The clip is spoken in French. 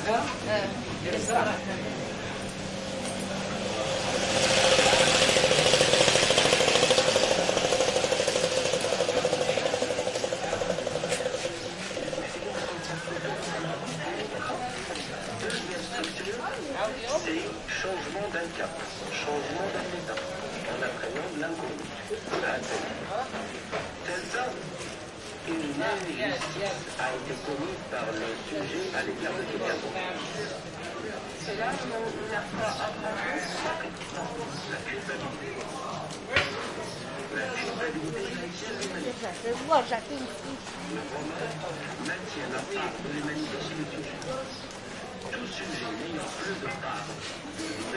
C'est changement d'un cap, changement d'un état, en apprenant de l'inconnu. Telle une injustice a été commise par le sujet à l'égard de quelqu'un d'autre. C'est là où on a apprenti La culpabilité. La culpabilité chrétienne l'humanité. Le romain maintient la part de l'humanité chez le sujet. Tout sujet n'ayant plus de part